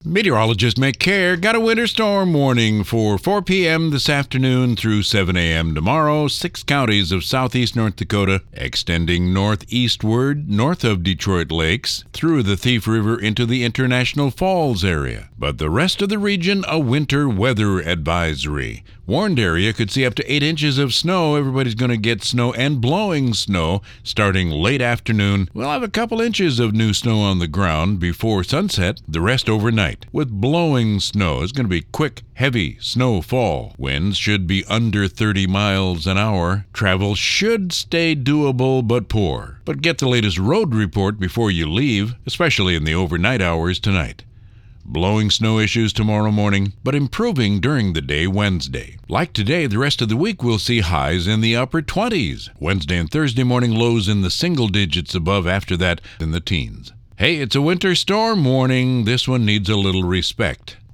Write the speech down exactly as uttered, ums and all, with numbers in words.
Meteorologists make care. Got a winter storm warning for four p.m. this afternoon through seven a.m. tomorrow. Six counties of southeast North Dakota, extending northeastward, north of Detroit Lakes, through the Thief River into the International Falls area. But the rest of the region, a winter weather advisory. Warned area could see up to eight inches of snow. Everybody's going to get snow and blowing snow starting late afternoon. We'll have a couple inches of new snow on the ground before sunset, the rest overnight. With blowing snow, it's going to be quick, heavy snowfall. Winds should be under thirty miles an hour. Travel should stay doable but poor. But get the latest road report before you leave, especially in the overnight hours tonight. Blowing snow issues tomorrow morning, but improving during the day Wednesday. Like today, the rest of the week we'll see highs in the upper twenties. Wednesday and Thursday morning lows in the single digits above, after that in the teens. Hey, it's a winter storm warning. This one needs a little respect.